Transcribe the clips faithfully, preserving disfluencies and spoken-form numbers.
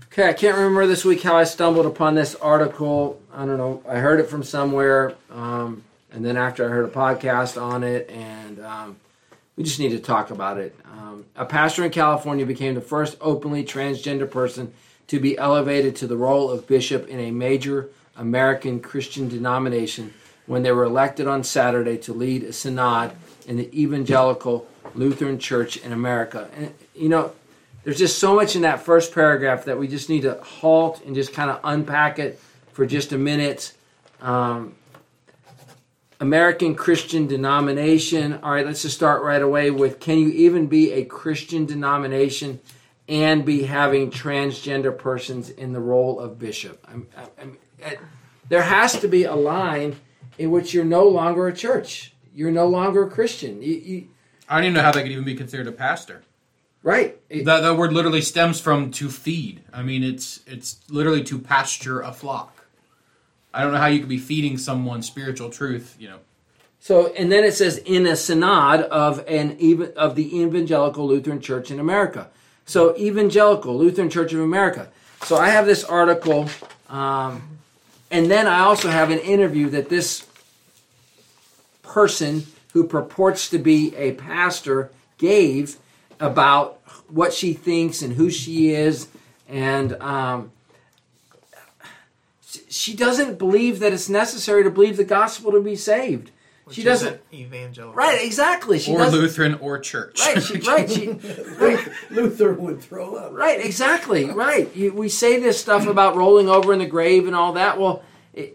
Okay, I can't remember this week how I stumbled upon this article. I don't know. I heard it from somewhere, um, and then after I heard a podcast on it, and um, we just need to talk about it. Um, a pastor in California became the first openly transgender person to be elevated to the role of bishop in a major American Christian denomination when they were elected on Saturday to lead a synod in the Evangelical Lutheran Church in America. And, you know, there's just so much in that first paragraph that we just need to halt and just kind of unpack it for just a minute. Um, American Christian denomination. All right, let's just start right away with, can you even be a Christian denomination and be having transgender persons in the role of bishop? I'm, I'm, I'm, there has to be a line in which you're no longer a church. You're no longer a Christian. You, you, I don't even know how they could even be considered a pastor. Right. It, that, that word literally stems from to feed. I mean, it's it's literally to pasture a flock. I don't know how you could be feeding someone spiritual truth, you know. So, and then it says in a synod of an even of the Evangelical Lutheran Church in America. So, Evangelical Lutheran Church of America. So, I have this article, um, and then I also have an interview that this person who purports to be a pastor gave about what she thinks and who she is, and um, she doesn't believe that it's necessary to believe the gospel to be saved. Which she doesn't evangelical, right? Exactly. She or doesn't, Lutheran or church. Right. She, right. She, right. Luther would throw up. Right. Exactly. Right. You, we say this stuff about rolling over in the grave and all that. Well, it,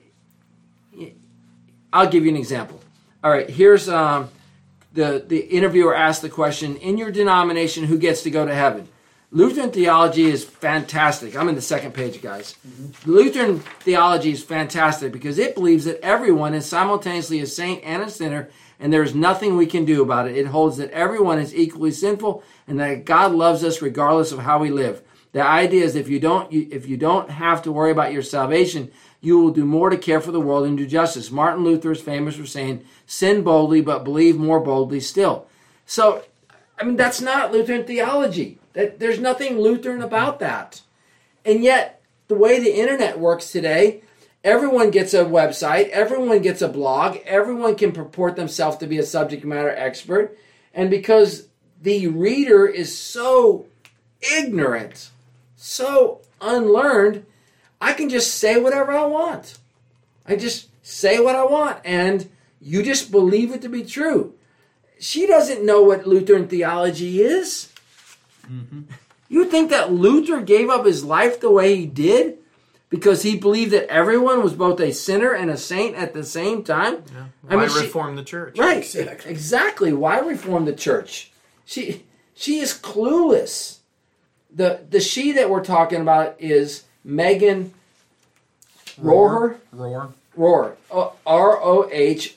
it, I'll give you an example. All right. Here's. Um, The, the interviewer asked the question, in your denomination, who gets to go to heaven? Lutheran theology is fantastic. I'm in the second page, guys. Mm-hmm. Lutheran theology is fantastic because it believes that everyone is simultaneously a saint and a sinner, and there is nothing we can do about it. It holds that everyone is equally sinful and that God loves us regardless of how we live. The idea is if you don't, you, if you don't have to worry about your salvation, you will do more to care for the world and do justice. Martin Luther is famous for saying, sin boldly, but believe more boldly still. So, I mean, that's not Lutheran theology. That, there's nothing Lutheran about that. And yet, the way the internet works today, everyone gets a website, everyone gets a blog, everyone can purport themselves to be a subject matter expert. And because the reader is so ignorant, so unlearned, I can just say whatever I want. I just say what I want, and you just believe it to be true. She doesn't know what Lutheran theology is. Mm-hmm. You think that Luther gave up his life the way he did because he believed that everyone was both a sinner and a saint at the same time? Yeah. Why I mean, reform she, the church? Right, exactly. exactly. Why reform the church? She she is clueless. The the she that we're talking about is Megan Rohrer. Rohr. Rohr. R O H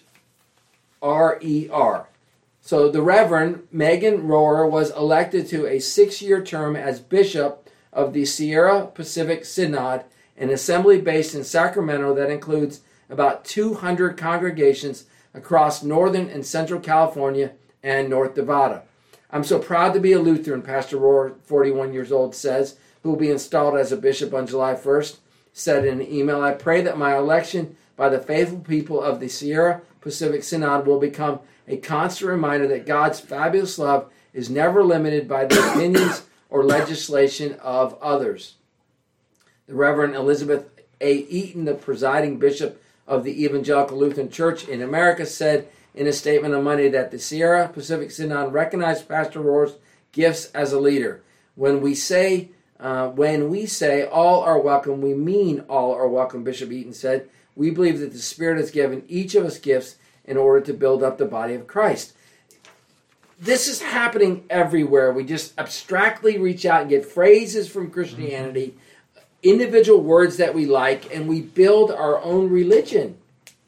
R E R. So the Reverend Megan Rohrer was elected to a six-year term as Bishop of the Sierra Pacific Synod, an assembly based in Sacramento that includes about two hundred congregations across northern and central California and North Nevada. I'm so proud to be a Lutheran, Pastor Rohr, forty-one years old, says, who will be installed as a bishop on July first, said in an email, I pray that my election by the faithful people of the Sierra Pacific Synod will become a constant reminder that God's fabulous love is never limited by the opinions or legislation of others. The Reverend Elizabeth A. Eaton, the presiding bishop of the Evangelical Lutheran Church in America, said in a statement on Monday that the Sierra Pacific Synod recognized Pastor Rohr's gifts as a leader. When we say uh, when we say all are welcome, we mean all are welcome, Bishop Eaton said. We believe that the Spirit has given each of us gifts in order to build up the body of Christ. This is happening everywhere. We just abstractly reach out and get phrases from Christianity, individual words that we like, and we build our own religion.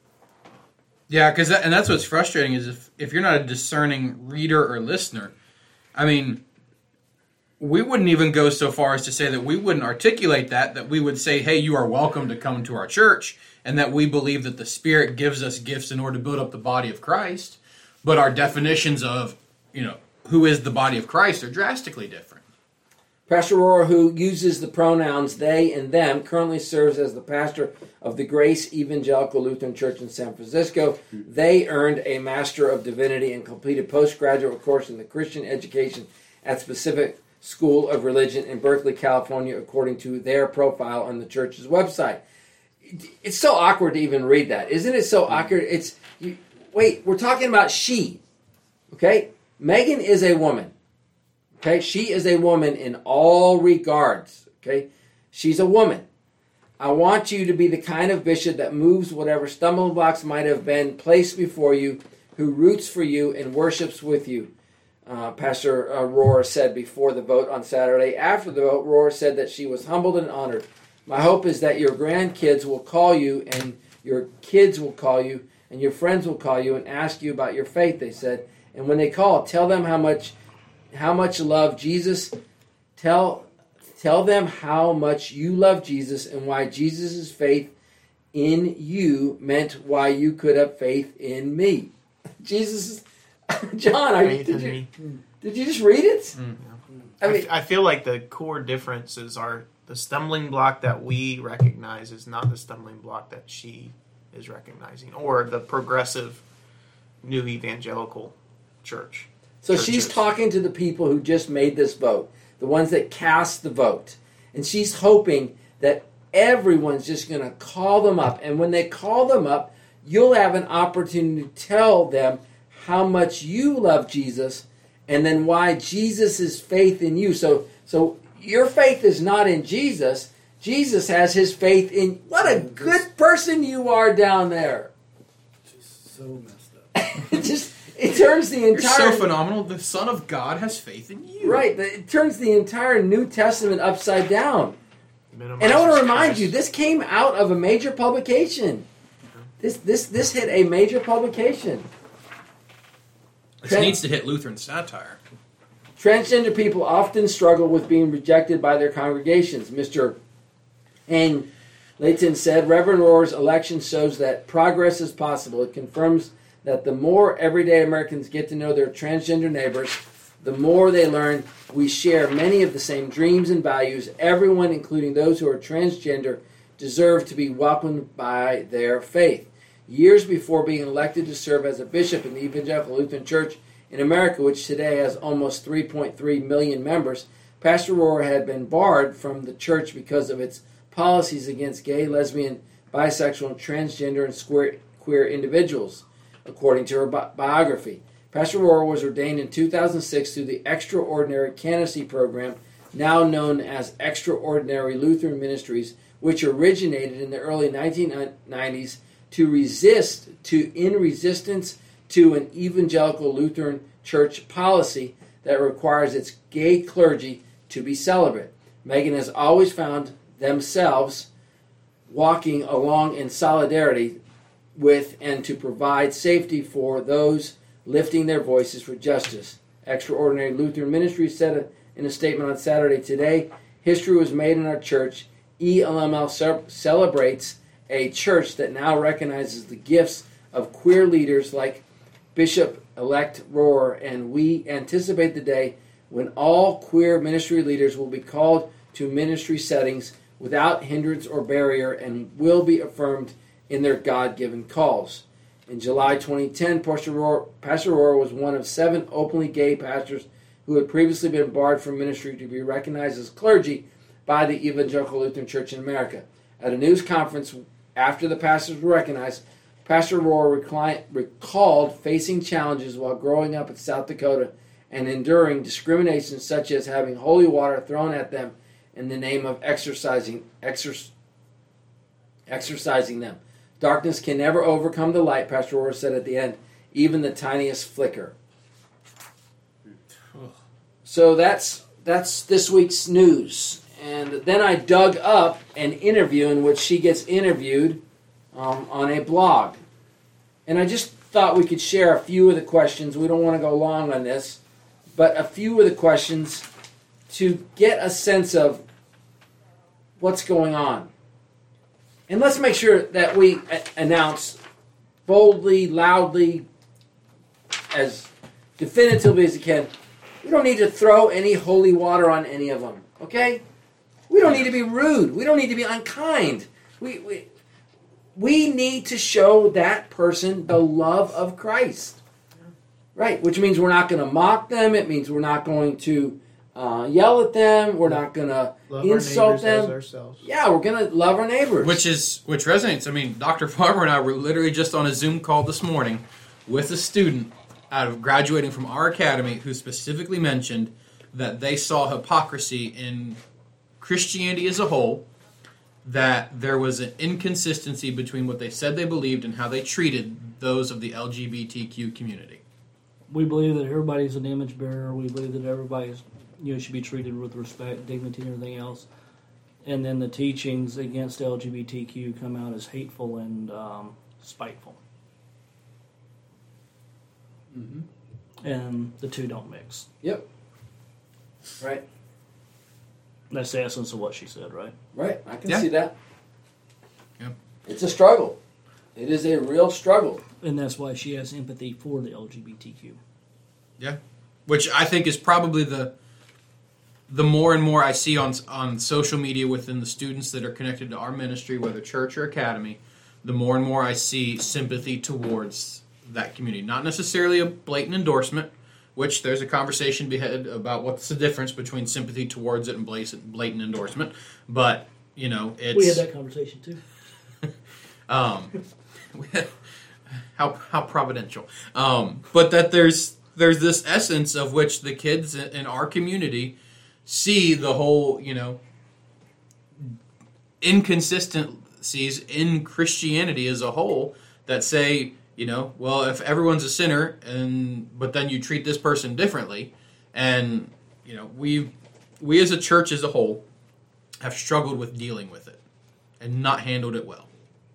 Yeah, because that, and that's what's frustrating is if, if you're not a discerning reader or listener, I mean, we wouldn't even go so far as to say that we wouldn't articulate that, that we would say, hey, you are welcome to come to our church, and that we believe that the Spirit gives us gifts in order to build up the body of Christ, but our definitions of, you know, who is the body of Christ are drastically different. Pastor Rohr, who uses the pronouns they and them, currently serves as the pastor of the Grace Evangelical Lutheran Church in San Francisco. They earned a Master of Divinity and completed postgraduate course in the Christian education at Pacific School of Religion in Berkeley, California, according to their profile on the church's website. It's so awkward to even read that. Isn't it so awkward? It's you, wait, we're talking about she. Okay? Megan is a woman. Okay? She is a woman in all regards. Okay? She's a woman. I want you to be the kind of bishop that moves whatever stumbling blocks might have been placed before you, who roots for you and worships with you. Uh, Pastor uh, Rohr said before the vote on Saturday. After the vote, Rohr said that she was humbled and honored. My hope is that your grandkids will call you, and your kids will call you, and your friends will call you and ask you about your faith, they said. And when they call, tell them how much how much love Jesus, tell tell them how much you love Jesus and why Jesus' faith in you meant why you could have faith in me. Jesus, John, are you, did, you, did you just read it? Mm. I mean, I feel like the core differences are the stumbling block that we recognize is not the stumbling block that she is recognizing, or the progressive new evangelical church. So churches. She's talking to the people who just made this vote, the ones that cast the vote. And she's hoping that everyone's just going to call them up. And when they call them up, you'll have an opportunity to tell them how much you love Jesus and then why Jesus is faith in you. So, so your faith is not in Jesus. Jesus has his faith in... What a good person you are down there. Just so messed up. It just... It turns the entire... You're so phenomenal. The Son of God has faith in you. Right. It turns the entire New Testament upside down. Minimize And I want to Jesus remind Christ. you, this came out of a major publication. This this this hit a major publication. This Tran- needs to hit Lutheran satire. Transgender people often struggle with being rejected by their congregations. Mister Hang Layton said, Reverend Rohr's election shows that progress is possible. It confirms that the more everyday Americans get to know their transgender neighbors, the more they learn we share many of the same dreams and values. Everyone, including those who are transgender, deserve to be welcomed by their faith. Years before being elected to serve as a bishop in the Evangelical Lutheran Church in America, which today has almost three point three million members, Pastor Rohr had been barred from the church because of its policies against gay, lesbian, bisexual, transgender, and square, queer individuals, according to her bi- biography. Pastor Rohr was ordained in two thousand six through the Extraordinary Candidacy Program, now known as Extraordinary Lutheran Ministries, which originated in the early nineteen nineties to resist, to in resistance to an evangelical Lutheran church policy that requires its gay clergy to be celibate. Megan has always found themselves walking along in solidarity with and to provide safety for those lifting their voices for justice. Extraordinary Lutheran Ministry said in a statement on Saturday, today, history was made in our church. E L M L ce- celebrates a church that now recognizes the gifts of queer leaders like Bishop-elect Rohr, and we anticipate the day when all queer ministry leaders will be called to ministry settings without hindrance or barrier and will be affirmed in their God-given calls. In July twenty ten, Pastor Rohr, Pastor Rohr was one of seven openly gay pastors who had previously been barred from ministry to be recognized as clergy by the Evangelical Lutheran Church in America. At a news conference after the pastors were recognized, Pastor Rohr recli- recalled facing challenges while growing up in South Dakota and enduring discrimination such as having holy water thrown at them in the name of exercising, exer- exercising them. Darkness can never overcome the light, Pastor Rohr said at the end, even the tiniest flicker. So that's that's this week's news. And then I dug up an interview in which she gets interviewed um, on a blog. And I just thought we could share a few of the questions. We don't want to go long on this, but a few of the questions to get a sense of what's going on. And let's make sure that we a- announce boldly, loudly, as definitively as we can, we don't need to throw any holy water on any of them. Okay? We don't need to be rude. We don't need to be unkind. We, we, we need to show that person the love of Christ. Right? Which means we're not going to mock them. It means we're not going to uh, yell at them. We're not going to insult them. As ourselves. Yeah, we're going to love our neighbors. Which is which resonates. I mean, Doctor Farmer and I were literally just on a Zoom call this morning with a student out of graduating from our academy who specifically mentioned that they saw hypocrisy in Christianity as a whole, that there was an inconsistency between what they said they believed and how they treated those of the L G B T Q community. We believe that everybody's an image bearer. We believe that everybody's, you know, should be treated with respect, dignity, and everything else. And then the teachings against L G B T Q come out as hateful and um, spiteful. Mm-hmm. And the two don't mix. Yep. Right. That's the essence of what she said, right? Right. I can Yeah. see that. Yep. It's a struggle. It is a real struggle. And that's why she has empathy for the L G B T Q. Yeah, which I think is probably the the more and more I see on on social media within the students that are connected to our ministry, whether church or academy, the more and more I see sympathy towards that community. Not necessarily a blatant endorsement, which there's a conversation behead about what's the difference between sympathy towards it and blatant blatant endorsement. But you know, it's We had that conversation too. um, how how providential. Um, but that there's there's this essence of which the kids in our community see the whole, you know, inconsistencies in Christianity as a whole that say, you know, well, if everyone's a sinner and but then you treat this person differently, and you know, we we as a church as a whole have struggled with dealing with it and not handled it well.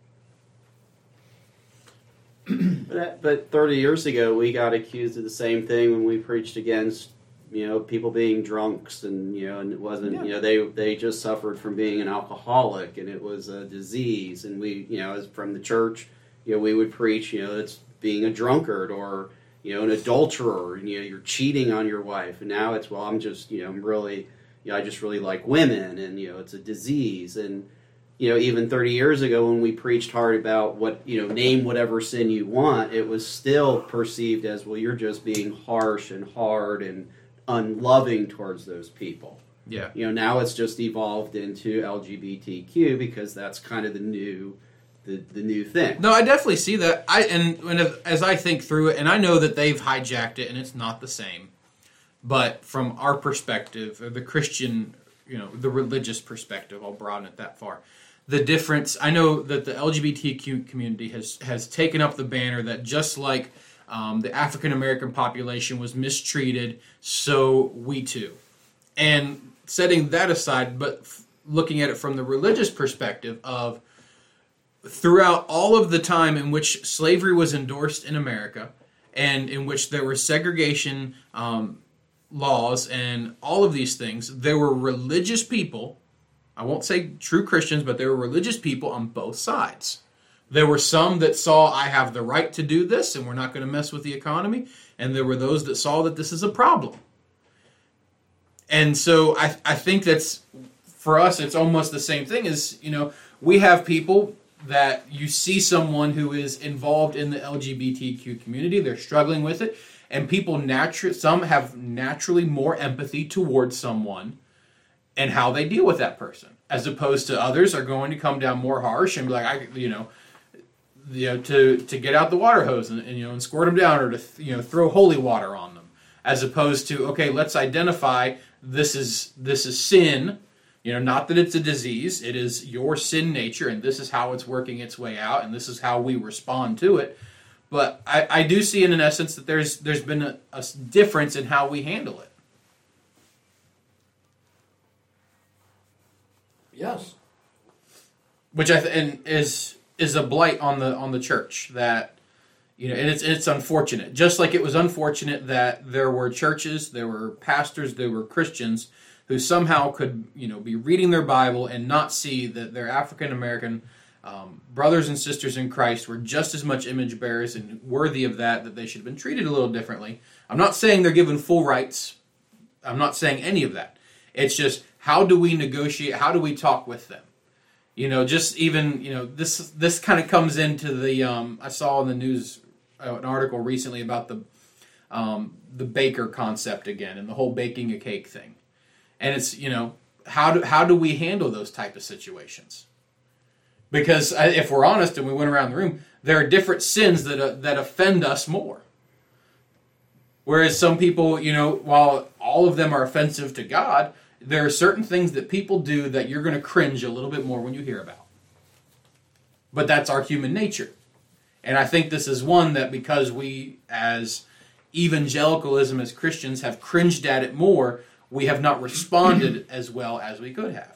But, but thirty years ago, we got accused of the same thing when we preached against, you know, people being drunks, and you know, and it wasn't, Yeah. you know, they they just suffered from being an alcoholic, and it was a disease, and we, you know, as from the church, you know, we would preach, you know, it's being a drunkard or you know, an adulterer, and you know, you're cheating on your wife, and now it's, well, I'm just, you know, I'm really, you know, I just really like women, and you know, it's a disease, and you know, even thirty years ago when we preached hard about what, you know, name whatever sin you want, it was still perceived as, well, you're just being harsh and hard and unloving towards those people. Yeah. You know, now it's just evolved into L G B T Q because that's kind of the new, the, the new thing. No, I definitely see that. I and, and as I think through it, and I know that they've hijacked it, and it's not the same. But from our perspective, or the Christian, you know, the religious perspective, I'll broaden it that far. The difference, I know that the L G B T Q community has, has taken up the banner that just like um, the African American population was mistreated, so we too. And setting that aside, but f- looking at it from the religious perspective of throughout all of the time in which slavery was endorsed in America and in which there were segregation um, laws and all of these things, there were religious people, I won't say true Christians, but there were religious people on both sides. There were some that saw, I have the right to do this and we're not going to mess with the economy, and there were those that saw that this is a problem. And so I, I think that's, for us, it's almost the same thing as, you know, we have people that you see someone who is involved in the L G B T Q community, they're struggling with it, and people naturally, some have naturally more empathy towards someone and how they deal with that person, as opposed to others are going to come down more harsh and be like, I, you know, you know, to, to get out the water hose and, and you know and squirt them down, or to you know throw holy water on them, as opposed to, okay, let's identify this is this is sin, you know, not that it's a disease, it is your sin nature, and this is how it's working its way out, and this is how we respond to it. But I, I do see in an essence that there's there's been a, a difference in how we handle it. Yes. Which I th- and is is a blight on the on the church, that you know, and it's it's unfortunate. Just like it was unfortunate that there were churches, there were pastors, there were Christians who somehow could, you know, be reading their Bible and not see that their African American um, brothers and sisters in Christ were just as much image bearers and worthy of that, that they should have been treated a little differently. I'm not saying they're given full rights. I'm not saying any of that. It's just, how do we negotiate? How do we talk with them? You know, just even, you know, this this kind of comes into the, um, I saw in the news uh, an article recently about the um, the baker concept again and the whole baking a cake thing. And it's, you know, how do how do we handle those type of situations? Because if we're honest and we went around the room, there are different sins that uh, that offend us more. Whereas some people, you know, while all of them are offensive to God, there are certain things that people do that you're going to cringe a little bit more when you hear about. But that's our human nature. And I think this is one that because we, as evangelicalism, as Christians, have cringed at it more, we have not responded as well as we could have.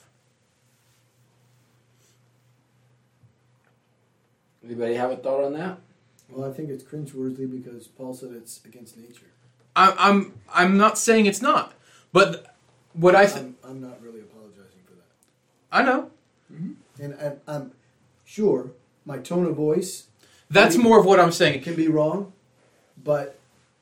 Anybody have a thought on that? Well, I think it's cringeworthy because Paul said it's against nature. I, I'm I'm not saying it's not, but what I th- I'm, I'm not really apologizing for that. I know And, and I'm sure my tone of voice that's more of what I'm saying. can be wrong, but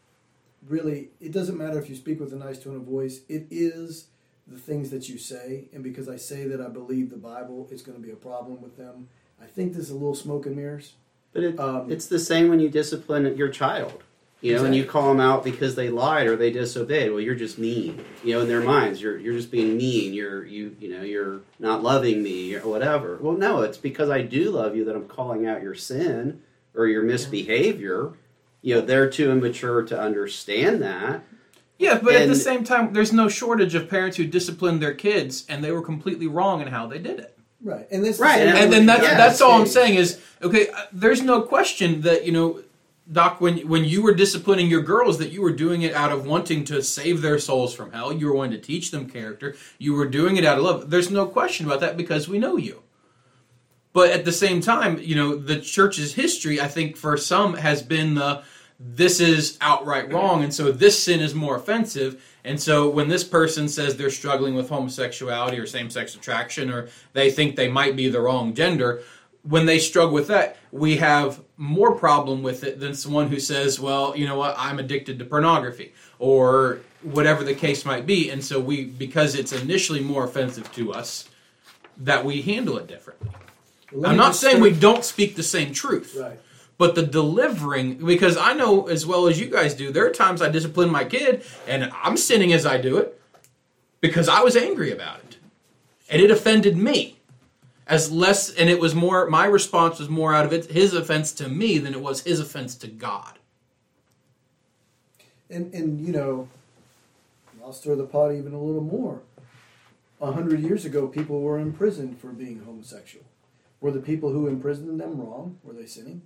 really, it doesn't matter if you speak with a nice tone of voice. It is the things that you say, and because I say that I believe the Bible, it's going to be a problem with them. I think this is a little smoke and mirrors. But it, Um, it's the same when you discipline your child. You know, and you Exactly. call them out because they lied or they disobeyed. Well, you're just mean. You know, in their minds, you're you're just being mean. You're you you know you're not loving me or whatever. Well, no, it's because I do love you that I'm calling out your sin or your misbehavior. You know, they're too immature to understand that. Yeah, but at the And- same time, there's no shortage of parents who disciplined their kids and they were completely wrong in how they did it. Right, and this Right, And then that's Yeah, that's all I'm stage. saying is, okay, uh, there's no question that, you know, Doc, when when you were disciplining your girls, that you were doing it out of wanting to save their souls from hell. You were wanting to teach them character. You were doing it out of love. There's no question about that because we know you. But at the same time, you know, the church's history, I think, for some has been the, this is outright wrong, and so this sin is more offensive. And so when this person says they're struggling with homosexuality or same-sex attraction, or they think they might be the wrong gender, when they struggle with that, we have more problem with it than someone who says, well, you know what, I'm addicted to pornography, or whatever the case might be. And so we, because it's initially more offensive to us, that we handle it differently. Let I'm me not just saying start- we don't speak the same truth. Right. But the delivering, because I know as well as you guys do, there are times I discipline my kid, and I'm sinning as I do it, because I was angry about it. And it offended me. As less, and it was more, my response was more out of it, his offense to me than it was his offense to God. And, and you know, I'll stir the pot even a little more. A hundred years ago, people were imprisoned for being homosexual. Were the people who imprisoned them wrong? Were they sinning?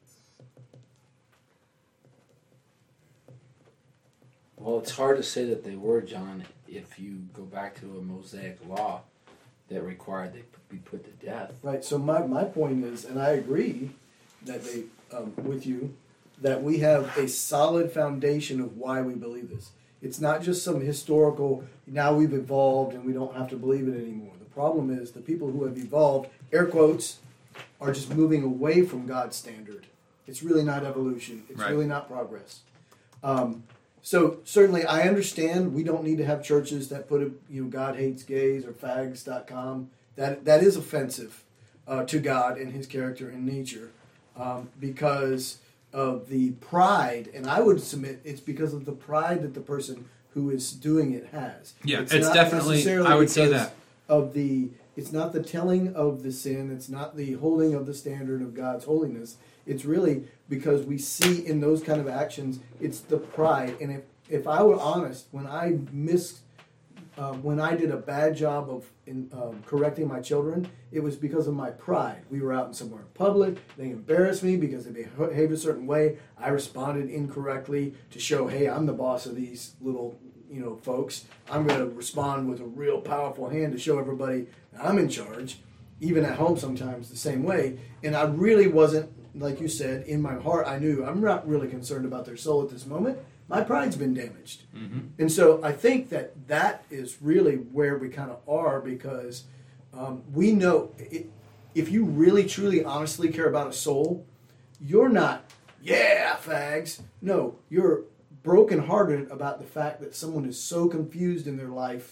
Well, it's hard to say that they were, John, if you go back to a Mosaic law that required they be put to death. Right. So my, my point is, and I agree that they um, with you, that we have a solid foundation of why we believe this. It's not just some historical, now we've evolved and we don't have to believe it anymore. The problem is the people who have evolved, air quotes, are just moving away from God's standard. It's really not evolution. It's Right. really not progress. Um, so certainly I understand we don't need to have churches that put, a, you know, God hates gays or fags dot com. That, that is offensive uh, to God and his character and nature um, because of the pride, and I would submit it's because of the pride that the person who is doing it has. Yeah, it's not definitely- necessarily I would say because that. of the. It's not the telling of the sin. It's not the holding of the standard of God's holiness. It's really because we see in those kind of actions, it's the pride. And if if I were honest, when I miss. Uh, when I did a bad job of in, um, correcting my children, it was because of my pride. We were out in somewhere in public. They embarrassed me because they behaved a certain way. I responded incorrectly to show, hey, I'm the boss of these little, you know, folks. I'm going to respond with a real powerful hand to show everybody that I'm in charge. Even at home sometimes the same way. And I really wasn't, like you said, in my heart I knew I'm not really concerned about their soul at this moment. My pride's been damaged. Mm-hmm. And so I think that that is really where we kind of are because um, we know it, if you really, truly, honestly care about a soul, you're not, yeah, fags. No, you're brokenhearted about the fact that someone is so confused in their life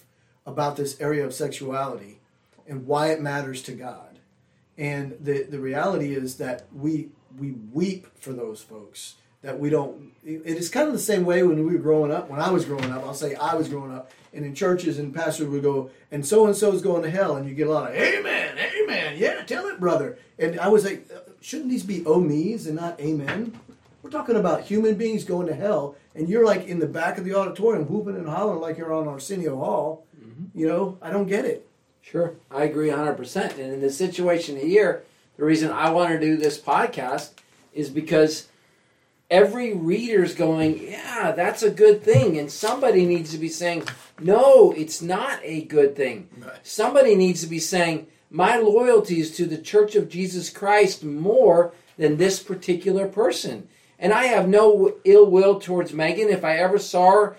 about this area of sexuality and why it matters to God. And the, the reality is that we we weep for those folks, that we don't, it is kind of the same way when we were growing up. When I was growing up, I'll say I was growing up, and in churches and pastors would go, and so-and-so is going to hell, and you get a lot of, amen, amen, yeah, tell it, brother. And I was like, shouldn't these be oh me's and not amen? We're talking about human beings going to hell, and you're like in the back of the auditorium whooping and hollering like you're on Arsenio Hall. Mm-hmm. You know, I don't get it. Sure, I agree one hundred percent. And in this situation here, the reason I want to do this podcast is because every reader's going, yeah, that's a good thing. And somebody needs to be saying, no, it's not a good thing. Right. Somebody needs to be saying, my loyalty is to the Church of Jesus Christ more than this particular person. And I have no ill will towards Megan. If I ever saw her,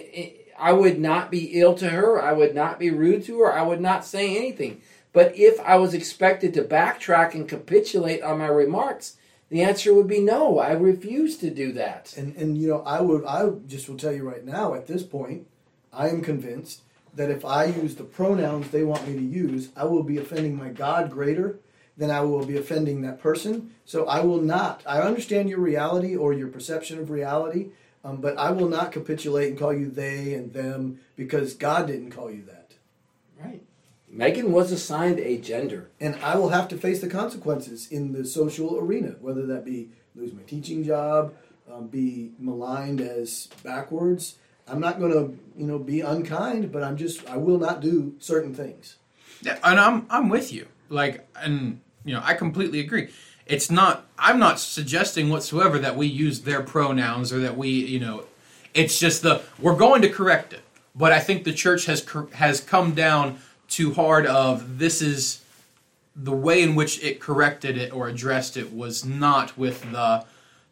I would not be ill to her. I would not be rude to her. I would not say anything. But if I was expected to backtrack and capitulate on my remarks, the answer would be no. I refuse to do that. And and you know, I would I just will tell you right now, at this point, I am convinced that if I use the pronouns they want me to use, I will be offending my God greater than I will be offending that person. So I will not. I understand your reality or your perception of reality, um, but I will not capitulate and call you they and them because God didn't call you that. Right. Megan was assigned a gender. And I will have to face the consequences in the social arena, whether that be lose my teaching job, um, be maligned as backwards. I'm not going to, you know, be unkind, but I'm just, I will not do certain things. Yeah, and I'm I'm with you. Like, and, you know, I completely agree. It's not, I'm not suggesting whatsoever that we use their pronouns or that we, you know, it's just the, we're going to correct it. But I think the church has has come down too hard of this is the way in which it corrected it or addressed it was not with the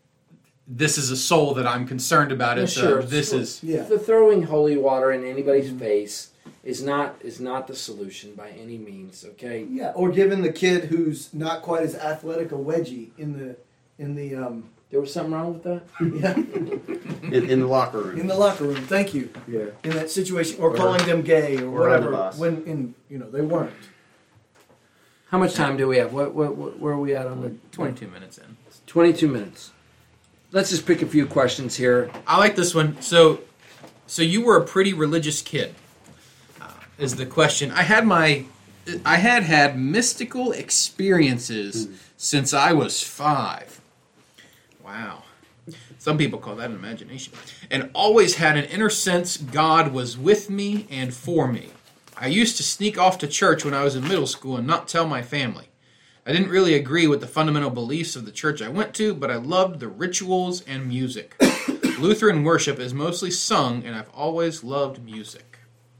this is a soul that I'm concerned about it. Yeah, so sure. this so, is yeah. The throwing holy water in anybody's mm-hmm. face is not is not the solution by any means. Okay. Yeah, or giving the kid who's not quite as athletic a wedgie in the in the um. There was something wrong with that? Yeah. in, in the locker room. In the locker room, thank you. Yeah. In that situation, or, or calling them gay or, or whatever, when in you know they weren't. How much time do we have? What, what, what where are we at on the twenty-two minutes in? Twenty-two minutes. Let's just pick a few questions here. I like this one. So, so you were a pretty religious kid. Uh, is the question? I had my, I had had mystical experiences mm. since I was five. Wow. Some people call that an imagination. And always had an inner sense God was with me and for me. I used to sneak off to church when I was in middle school and not tell my family. I didn't really agree with the fundamental beliefs of the church I went to, but I loved the rituals and music. Lutheran worship is mostly sung, and I've always loved music.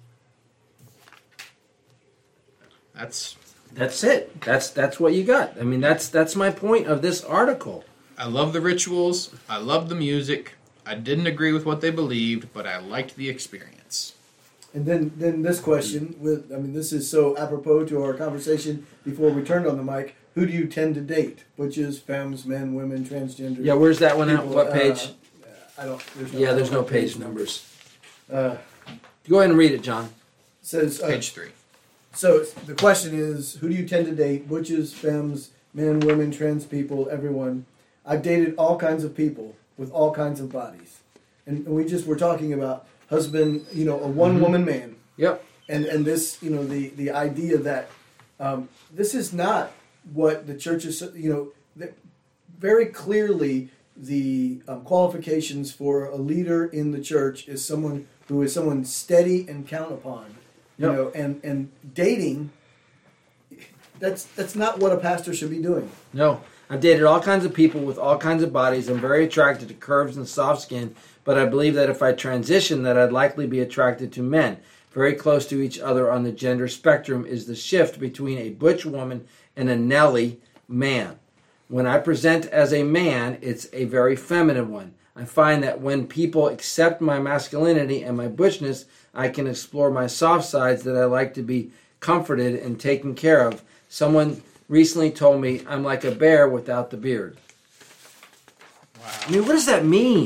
That's that's it. That's that's what you got. I mean, that's that's my point of this article. I love the rituals. I love the music. I didn't agree with what they believed, but I liked the experience. And then, then this question, with I mean, this is so apropos to our conversation before we turned on the mic. Who do you tend to date? Butches, femmes, men, women, transgender? Yeah, where's that one at? What page? Uh, I don't. There's no, yeah, there's no page numbers. Uh, Go ahead and read it, John. Says uh, page three. So the question is, who do you tend to date? Butches, femmes, men, women, trans people, everyone. I've dated all kinds of people with all kinds of bodies, and, and we just were talking about husband, you know, a one-woman mm-hmm. man. Yep. And and this, you know, the the idea that um, this is not what the church is, you know, the, very clearly the um, qualifications for a leader in the church is someone who is someone steady and count upon. You yep. know, and and dating. That's that's not what a pastor should be doing. No. I've dated all kinds of people with all kinds of bodies. I'm very attracted to curves and soft skin, but I believe that if I transition, that I'd likely be attracted to men. Very close to each other on the gender spectrum is the shift between a butch woman and a Nelly man. When I present as a man, it's a very feminine one. I find that when people accept my masculinity and my butchness, I can explore my soft sides that I like to be comforted and taken care of. Someone recently told me I'm like a bear without the beard. Wow. I mean, what does that mean?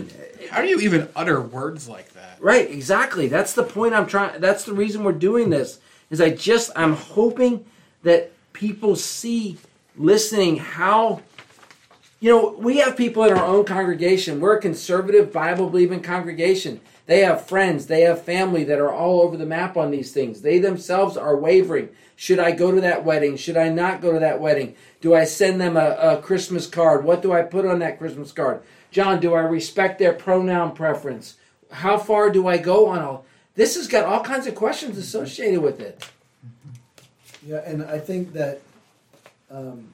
How do you even utter words like that? Right, exactly. That's the point I'm trying. That's the reason we're doing this. Is I just I'm hoping that people see, listening, how. You know, we have people in our own congregation. We're a conservative, Bible-believing congregation. They have friends. They have family that are all over the map on these things. They themselves are wavering. Should I go to that wedding? Should I not go to that wedding? Do I send them a, a Christmas card? What do I put on that Christmas card? John, do I respect their pronoun preference? How far do I go on all? This has got all kinds of questions associated with it. Yeah, and I think that, um,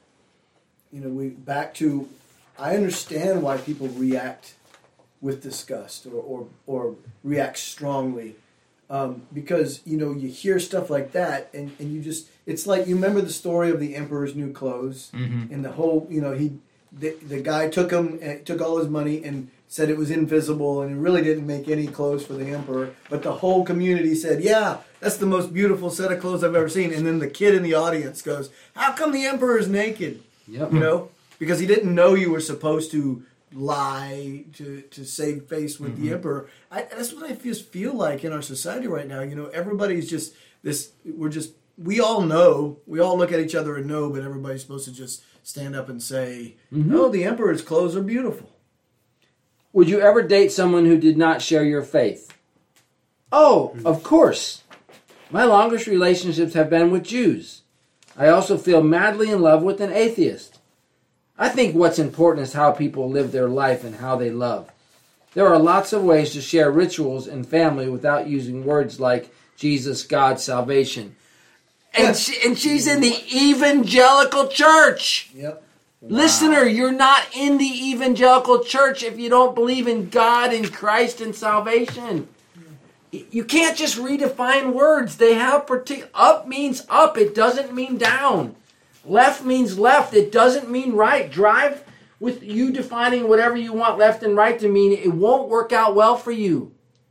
you know, we back to, I understand why people react with disgust or or, or react strongly, um, because you know you hear stuff like that and, and you just it's like you remember the story of the emperor's new clothes Mm-hmm. and the whole you know he the, the guy took him and took all his money and said it was invisible and it really didn't make any clothes for the emperor, but the whole community said, yeah, that's the most beautiful set of clothes I've ever seen. And then the kid in the audience goes, how come the emperor's naked? Yep. You know, because he didn't know you were supposed to lie to, to save face with Mm-hmm. the emperor. I, that's what I just feel like in our society right now. You know, everybody's just this. We're just we all know. We all look at each other and know, but everybody's supposed to just stand up and say, Mm-hmm. "Oh, the emperor's clothes are beautiful." Would you ever date someone who did not share your faith? Oh, of course. My longest relationships have been with Jews. I also feel madly in love with an atheist. I think what's important is how people live their life and how they love. There are lots of ways to share rituals and family without using words like Jesus, God, salvation. And, she, and she's in the evangelical church. Yep. Listener, you're not in the evangelical church if you don't believe in God and Christ and salvation. You can't just redefine words. They have particular. Up means up. It doesn't mean down. Left means left. It doesn't mean right. Drive with you defining whatever you want left and right to mean. It won't work out well for you.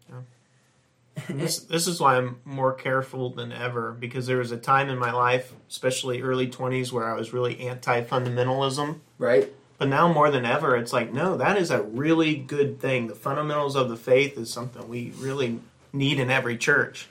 This, this is why I'm more careful than ever, because there was a time in my life, especially early twenties, where I was really anti-fundamentalism. Right? But now more than ever, it's like, no, that is a really good thing. The fundamentals of the faith is something we really need in every church.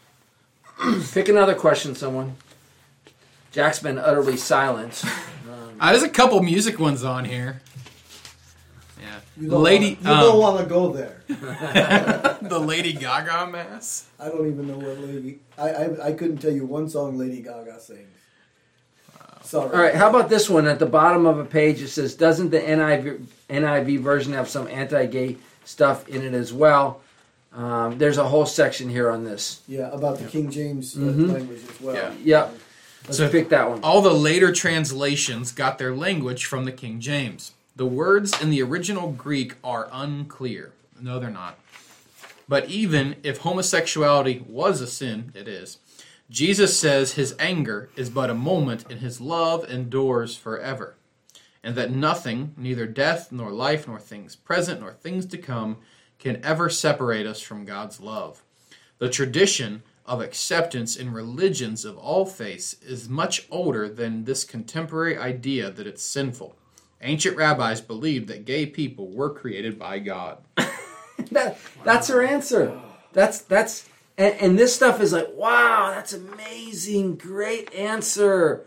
Pick another question, someone. Jack's been utterly silent. Um, Uh, there's a couple music ones on here. Yeah, You don't Lady, wanna, you don't um, want to go there. the Lady Gaga mass. I don't even know what Lady. I, I I couldn't tell you one song Lady Gaga sings. Sorry. all right, how about this one? At the bottom of a page, it says, doesn't the N I V, N I V version have some anti-gay stuff in it as well? Um, there's a whole section here on this. Yeah, about the King James uh, Mhm. language as well. Yeah. Yep. Let's So- pick that one. All the later translations got their language from the King James. The words in the original Greek are unclear. No, they're not. But even if homosexuality was a sin, it is. Jesus says his anger is but a moment and his love endures forever. And that nothing, neither death nor life nor things present nor things to come, can ever separate us from God's love. The tradition of acceptance in religions of all faiths is much older than this contemporary idea that it's sinful. Ancient rabbis believed that gay people were created by God. That, that's her answer. That's that's and, and this stuff is like, wow, that's amazing, great answer.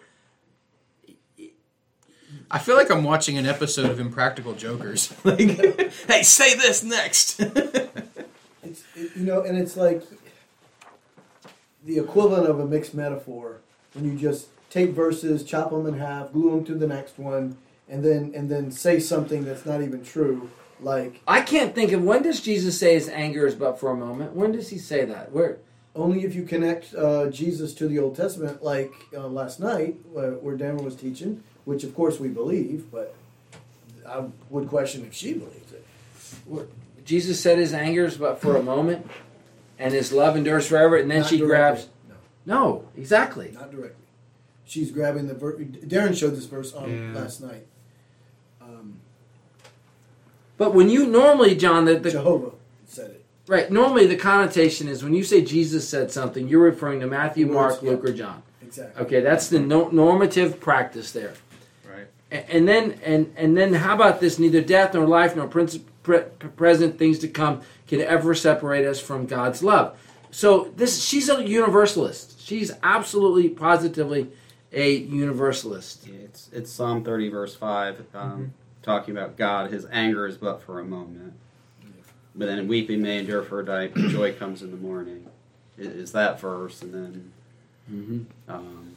I feel like I'm watching an episode of Impractical Jokers. Like, hey, say this next. It's it, you know, and it's like the equivalent of a mixed metaphor when you just take verses, chop them in half, glue them to the next one, and then and then say something that's not even true. Like I can't think of when does Jesus say his anger is but for a moment. When does he say that? Where? only if you connect uh, Jesus to the Old Testament, like uh, last night uh, where Danvers was teaching, which of course we believe, but I would question if she believes it. where Jesus said his anger is but for a moment, and his love endures forever. And then Not she directly. grabs. No, No, exactly. not directly. She's grabbing the verse. Darren showed this verse on Yeah. last night. Um, But when you normally, John, the, the Jehovah said it. right, normally the connotation is when you say Jesus said something, you're referring to Matthew, Mark, Yeah. Luke, or John. Exactly. Okay, that's the no, normative practice there. Right. A- And then, and and then, how about this? Neither death nor life nor princip- pre- present, things to come, can ever separate us from God's love. So this, she's a universalist. She's absolutely, positively a universalist. Yeah, it's it's Psalm thirty, verse five, um, mm-hmm. talking about God. His anger is but for a moment, but then weeping may endure for a night, but joy comes in the morning. Is, is that verse, and then mm-hmm. um,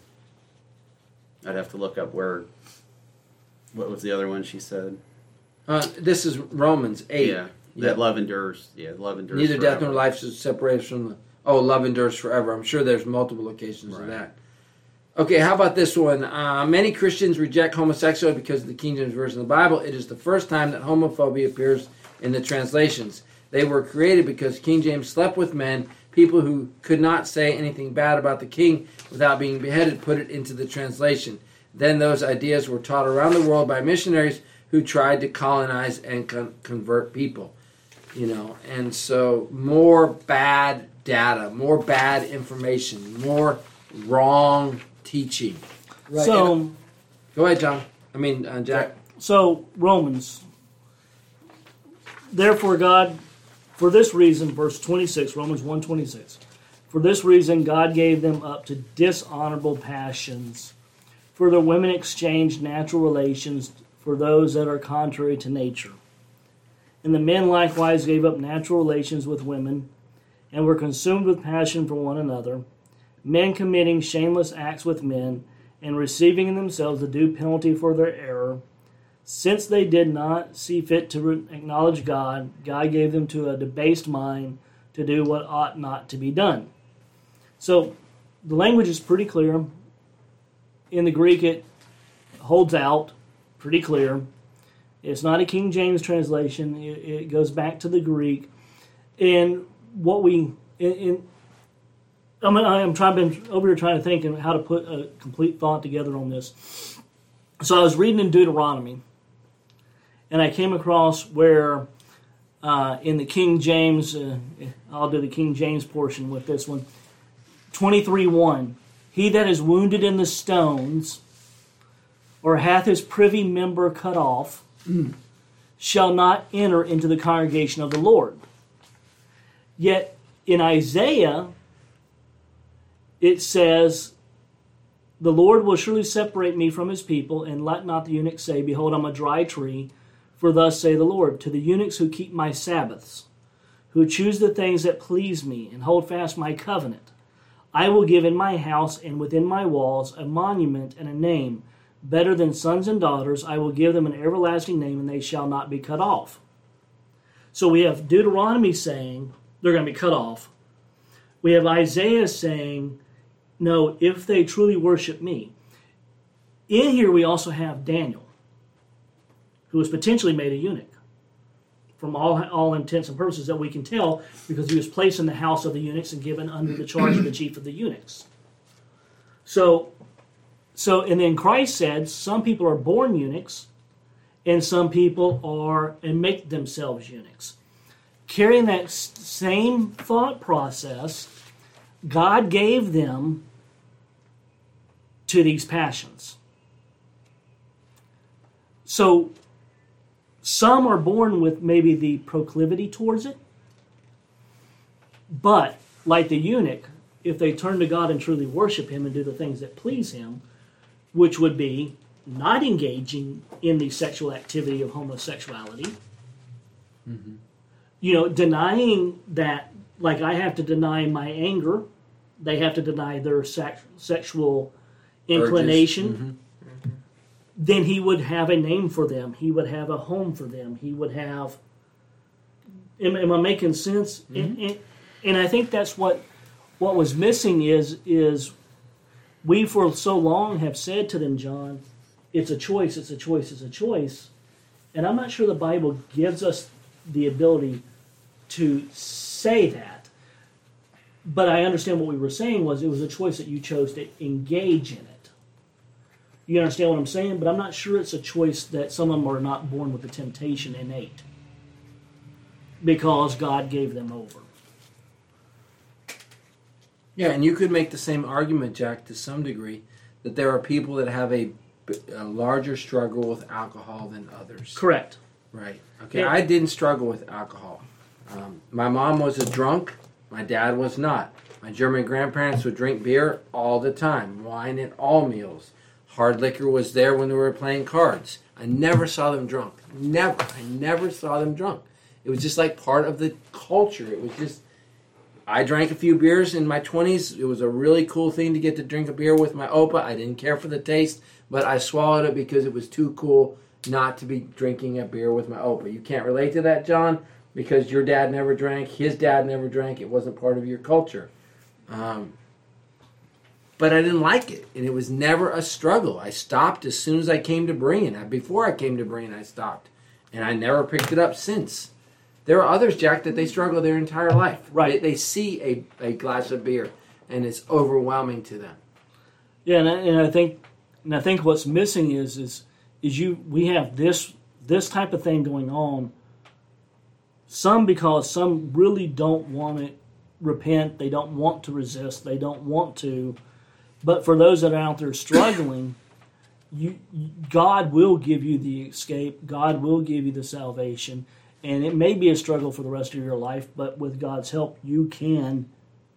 I'd have to look up where. What was the other one she said? Uh, this is Romans eight. Yeah, that yeah. love endures. Yeah, love endures. Neither forever. death nor life should separate us from the. Oh, love endures forever. I'm sure there's multiple occasions right. of that. Okay, how about this one? Uh, many Christians reject homosexuality because of the King James Version of the Bible. It is the first time that homophobia appears in the translations. They were created because King James slept with men. People who could not say anything bad about the king without being beheaded put it into the translation. Then those ideas were taught around the world by missionaries who tried to colonize and con- convert people. You know, and so more bad data, more bad information, more wrong teaching. Right. So, go ahead, John. I mean, uh, Jack. So, Romans. Therefore, God, for this reason, verse twenty-six, Romans one twenty-six. For this reason, God gave them up to dishonorable passions. For the women exchanged natural relations for those that are contrary to nature. And the men likewise gave up natural relations with women, and were consumed with passion for one another, men committing shameless acts with men, and receiving in themselves the due penalty for their error. Since they did not see fit to acknowledge God, God gave them to a debased mind to do what ought not to be done. So, the language is pretty clear. In the Greek, it holds out pretty clear. It's not a King James translation. It, it goes back to the Greek. And what we... In, in, I'm, I'm trying, been over here trying to think and how to put a complete thought together on this. So I was reading in Deuteronomy, and I came across where uh, in the King James, uh, I'll do the King James portion with this one, twenty-three one, he that is wounded in the stones, or hath his privy member cut off, mm. shall not enter into the congregation of the Lord. Yet in Isaiah, it says, the Lord will surely separate me from his people, and let not the eunuch say, behold, I'm a dry tree. For thus say the Lord, to the eunuchs who keep my Sabbaths, who choose the things that please me, and hold fast my covenant, I will give in my house and within my walls a monument and a name, better than sons and daughters. I will give them an everlasting name, and they shall not be cut off. So we have Deuteronomy saying they're going to be cut off. We have Isaiah saying, no, if they truly worship me. In here we also have Daniel, who was potentially made a eunuch, from all, all intents and purposes that we can tell, because he was placed in the house of the eunuchs and given under the charge of the chief of the eunuchs. So, so and then Christ said, some people are born eunuchs, and some people are and make themselves eunuchs. Carrying that same thought process, God gave them to these passions. So, some are born with maybe the proclivity towards it, but like the eunuch, if they turn to God and truly worship him and do the things that please him, which would be not engaging in the sexual activity of homosexuality, mm-hmm. you know, denying that, like I have to deny my anger, they have to deny their sex, sexual inclination, mm-hmm. then he would have a name for them. He would have a home for them. He would have... Am, am I making sense? Mm-hmm. And, and, and I think that's what what was missing is, is we for so long have said to them, John, it's a choice, it's a choice, it's a choice. And I'm not sure the Bible gives us the ability to say that. But I understand what we were saying was it was a choice that you chose to engage in it. You understand what I'm saying? But I'm not sure it's a choice that some of them are not born with the temptation innate, because God gave them over. Yeah, and you could make the same argument, Jack, to some degree, that there are people that have a, a larger struggle with alcohol than others. Correct. Right. Okay. Yeah. I didn't struggle with alcohol. Um, my mom was a drunk. My dad was not. My German grandparents would drink beer all the time, wine at all meals. Hard liquor was there when we were playing cards. I never saw them drunk. Never. I never saw them drunk. It was just like part of the culture. It was just, I drank a few beers in my twenties. It was a really cool thing to get to drink a beer with my Opa. I didn't care for the taste, but I swallowed it because it was too cool not to be drinking a beer with my Opa. You can't relate to that, John, because your dad never drank. His dad never drank. It wasn't part of your culture. Um, but I didn't like it, and it was never a struggle. I stopped as soon as I came to Berean. Before I came to Berean, I stopped, and I never picked it up since. There are others, Jack, that they struggle their entire life. Right. They, they see a, a glass of beer, and it's overwhelming to them. Yeah, and I, and I think and I think what's missing is is is you we have this this type of thing going on. Some because some really don't want to repent, they don't want to resist, they don't want to. But for those that are out there struggling, you God will give you the escape. God will give you the salvation. And it may be a struggle for the rest of your life, but with God's help, you can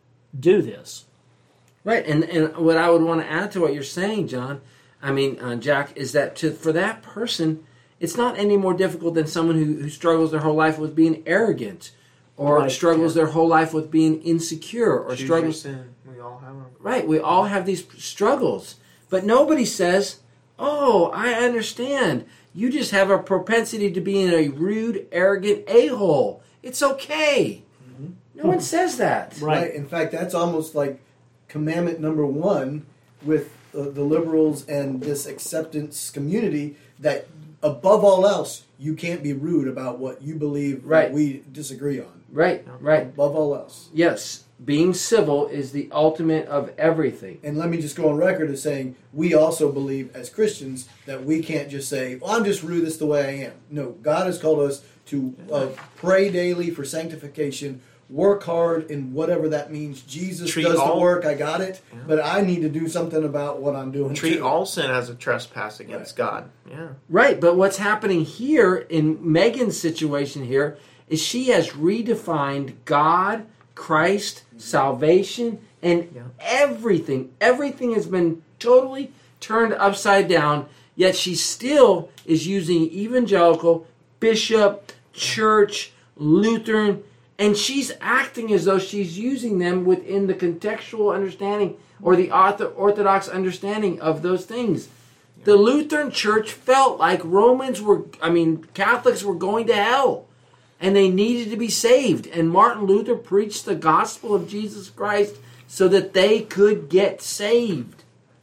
do this. Right, and and what I would want to add to what you're saying, John, I mean, uh, Jack, is that to for that person, it's not any more difficult than someone who, who struggles their whole life with being arrogant, or Right, struggles yeah. their whole life with being insecure, or Choose struggles. your sin. We all have them. Right, we all have these struggles, but nobody says, "Oh, I understand. You just have a propensity to be a rude, arrogant a-hole. It's okay." Mm-hmm. No one says that. Right. Right. In fact, that's almost like commandment number one with uh, the liberals and this acceptance community, that above all else, you can't be rude about what you believe Right. that we disagree on. Right, right. Above all else. Yes, being civil is the ultimate of everything. And let me just go on record as saying we also believe as Christians that we can't just say, well, I'm just rude, that's the way I am. No, God has called us to uh, pray daily for sanctification, work hard in whatever that means. Jesus Treat does all- the work, I got it, Yeah. but I need to do something about what I'm doing. Treat too. all sin as a trespass against Right. God. Yeah. Right, but what's happening here in Megan's situation here is she has redefined God, Christ, salvation, and Yeah. everything. Everything has been totally turned upside down, yet she still is using evangelical, bishop, church, Lutheran, and she's acting as though she's using them within the contextual understanding or the ortho- orthodox understanding of those things. The Lutheran Church felt like Romans were, I mean, Catholics were going to hell, and they needed to be saved. And Martin Luther preached the gospel of Jesus Christ so that they could get saved.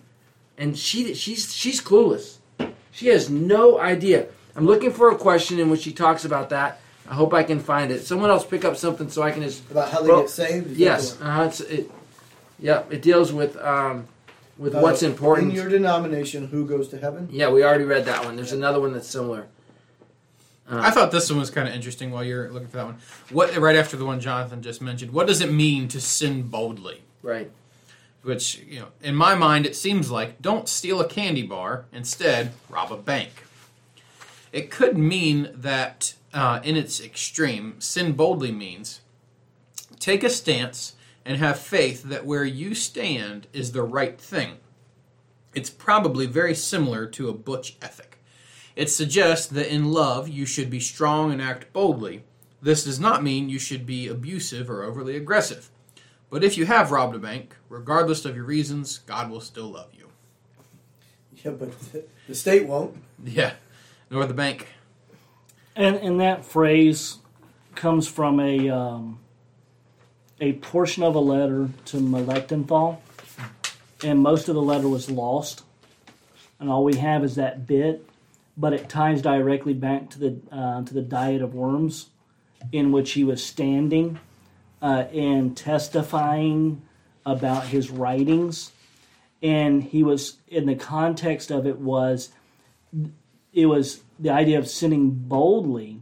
And she, she's, she's clueless. She has no idea. I'm looking for a question in which she talks about that. I hope I can find it. Someone else pick up something so I can just. About how they Bro- get saved? Is that Yes, the one? uh, it's, it. Yeah, it deals with um, with Uh, what's important. In your denomination, who goes to heaven? Yeah, we already read that one. There's another one that's similar. Uh, I thought this one was kind of interesting while you're looking for that one. What right after the one Jonathan just mentioned, what does it mean to sin boldly? Right. Which, you know, in my mind it seems like don't steal a candy bar, instead rob a bank. It could mean that uh, in its extreme, sin boldly means take a stance and have faith that where you stand is the right thing. It's probably very similar to a butch ethic. It suggests that in love you should be strong and act boldly. This does not mean you should be abusive or overly aggressive. But if you have robbed a bank, regardless of your reasons, God will still love you. Yeah, but the state won't. Yeah, nor the bank. And and that phrase comes from a um, a portion of a letter to Melanchthon, and most of the letter was lost, and all we have is that bit, but it ties directly back to the uh, to the Diet of Worms, in which he was standing uh, and testifying about his writings, and he was in the context of it was it was the idea of sinning boldly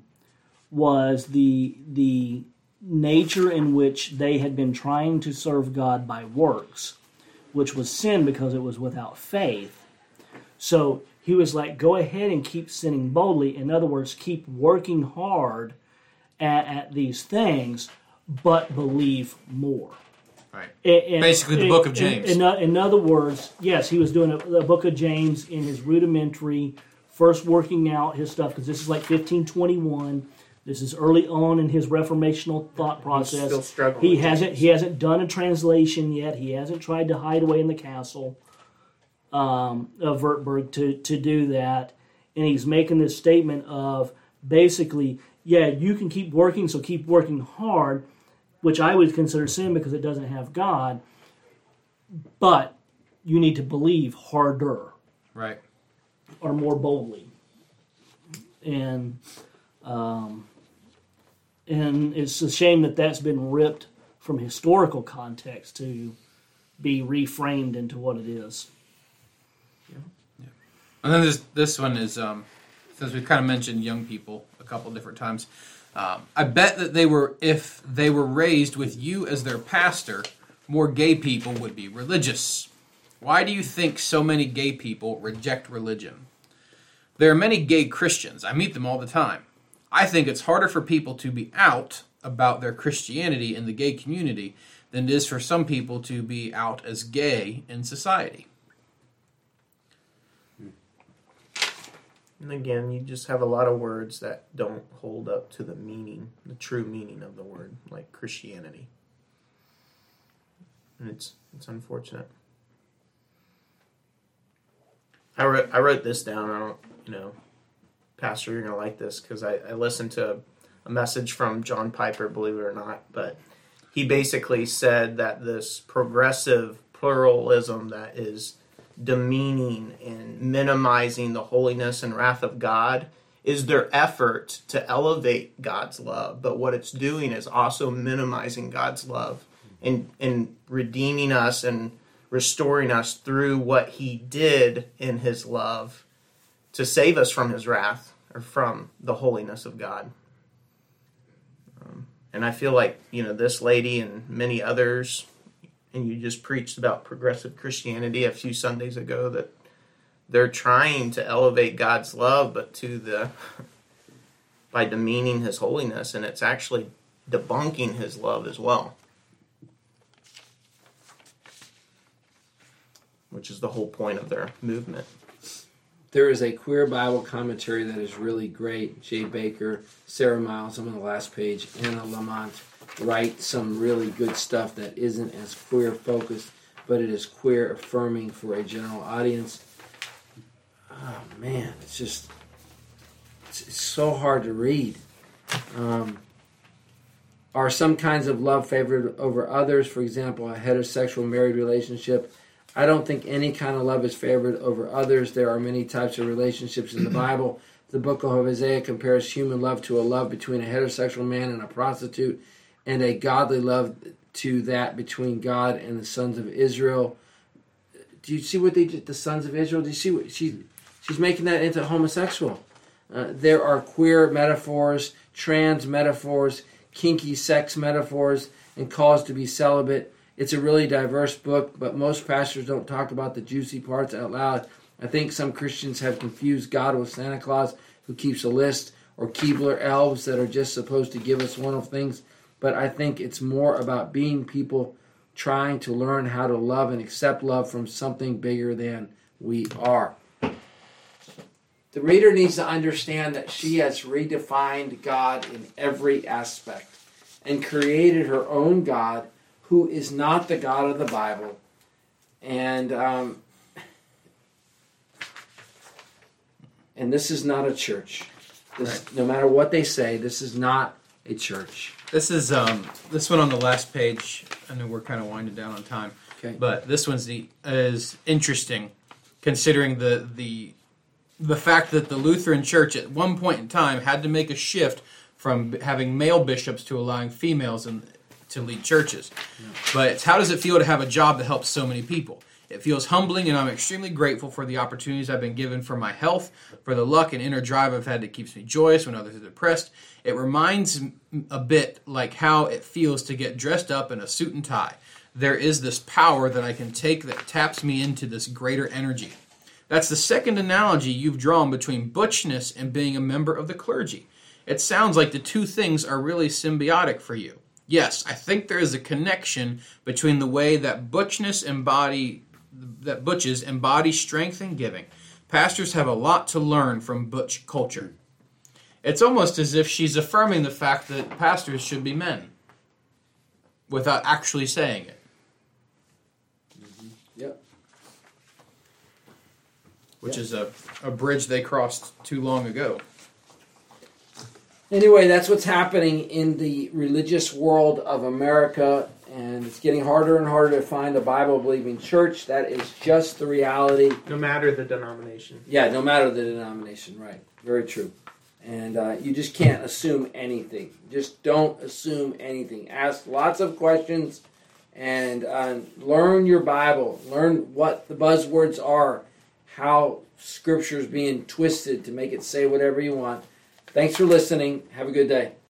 was the the nature in which they had been trying to serve God by works, which was sin because it was without faith. So he was like, go ahead and keep sinning boldly. In other words, keep working hard at, at these things, but believe more. Right. And, Basically, the book of James. In, in, in other words, yes, he was doing a, the book of James in his rudimentary, first working out his stuff, because this is like fifteen twenty-one. This is early on in his reformational thought process. He's still struggling He with hasn't James. he hasn't done a translation yet. He hasn't tried to hide away in the castle um, of Württemberg to, to do that. And he's making this statement of basically, yeah, you can keep working, so keep working hard, which I would consider sin because it doesn't have God, but you need to believe harder. Right. Or more boldly. And um, and it's a shame that that's been ripped from historical context to be reframed into what it is. And then this this one is, um, since we've kind of mentioned young people a couple different times, um, I bet that they were, if they were raised with you as their pastor, more gay people would be religious. Why do you think so many gay people reject religion? There are many gay Christians. I meet them all the time. I think it's harder for people to be out about their Christianity in the gay community than it is for some people to be out as gay in society. And again, you just have a lot of words that don't hold up to the meaning, the true meaning of the word, like Christianity. And it's it's unfortunate. I wrote I wrote this down. I don't, you know, Pastor, you're gonna like this because I, I listened to a message from John Piper, believe it or not, but he basically said that this progressive pluralism that is demeaning and minimizing the holiness and wrath of God is their effort to elevate God's love. But what it's doing is also minimizing God's love and, and redeeming us and restoring us through what he did in his love to save us from his wrath or from the holiness of God. Um, and I feel like, you know, this lady and many others, and you just preached about progressive Christianity a few Sundays ago, that they're trying to elevate God's love, but to the by demeaning his holiness, and it's actually debunking his love as well, which is the whole point of their movement. There is a queer Bible commentary that is really great. Jay Baker, Sarah Miles, I'm on the last page, Anna Lamont write some really good stuff that isn't as queer focused, but it is queer affirming for a general audience. Oh man, it's just it's, it's so hard to read. Um, are some kinds of love favored over others? For example, a heterosexual married relationship. I don't think any kind of love is favored over others. There are many types of relationships in the Bible. The book of Hosea compares human love to a love between a heterosexual man and a prostitute, and a godly love to that between God and the sons of Israel. Do you see what they did, the sons of Israel? Do you see what she, she's making that into homosexual? Uh, there are queer metaphors, trans metaphors, kinky sex metaphors, and calls to be celibate. It's a really diverse book, but most pastors don't talk about the juicy parts out loud. I think some Christians have confused God with Santa Claus, who keeps a list, or Keebler elves that are just supposed to give us wonderful things. But I think it's more about being people trying to learn how to love and accept love from something bigger than we are. The reader needs to understand that she has redefined God in every aspect and created her own God who is not the God of the Bible. And um, and this is not a church. This, right. No matter what they say, this is not a church. This is um, this one on the last page. I know we're kind of winding down on time, okay. But this one's the is interesting, considering the the the fact that the Lutheran Church at one point in time had to make a shift from having male bishops to allowing females in, to lead churches. Yeah. But it's, how does it feel to have a job that helps so many people? It feels humbling, and I'm extremely grateful for the opportunities I've been given, for my health, for the luck and inner drive I've had that keeps me joyous when others are depressed. It reminds a bit like how it feels to get dressed up in a suit and tie. There is this power that I can take that taps me into this greater energy. That's the second analogy you've drawn between butchness and being a member of the clergy. It sounds like the two things are really symbiotic for you. Yes, I think there is a connection between the way that butchness embody that butches embody strength and giving. Pastors have a lot to learn from butch culture. It's almost as if she's affirming the fact that pastors should be men without actually saying it. Mm-hmm. Yep. Which yep. is a, a bridge they crossed too long ago. Anyway, that's what's happening in the religious world of America, and it's getting harder and harder to find a Bible-believing church. That is just the reality. No matter the denomination. Yeah, no matter the denomination, right. Very true. And uh, you just can't assume anything. Just don't assume anything. Ask lots of questions and uh, learn your Bible. Learn what the buzzwords are, how Scripture is being twisted to make it say whatever you want. Thanks for listening. Have a good day.